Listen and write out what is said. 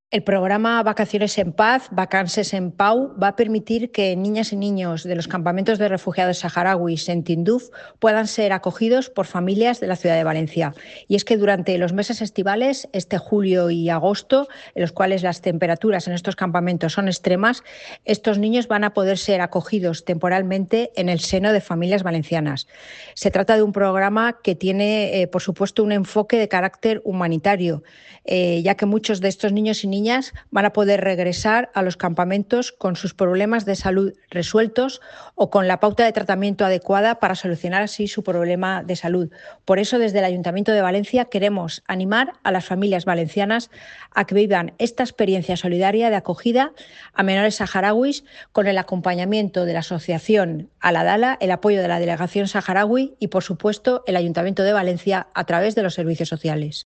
El programa Vacaciones en Paz, Vacances en Pau, va a permitir que niñas y niños de los campamentos de refugiados saharauis en Tinduf puedan ser acogidos por familias de la ciudad de Valencia. Y es que durante los meses estivales, este julio y agosto, en los cuales las temperaturas en estos campamentos son extremas, estos niños van a poder ser acogidos temporalmente en el seno de familias valencianas. Se trata de un programa que tiene, por supuesto, un enfoque de carácter humanitario, ya que muchos de estos niños y niñas van a poder regresar a los campamentos con sus problemas de salud resueltos o con la pauta de tratamiento adecuada para solucionar así su problema de salud. Por eso, desde el Ayuntamiento de Valencia queremos animar a las familias valencianas a que vivan esta experiencia solidaria de acogida a menores saharauis con el acompañamiento de la asociación Al-Adala, el apoyo de la delegación saharaui y, por supuesto, el Ayuntamiento de Valencia a través de los servicios sociales.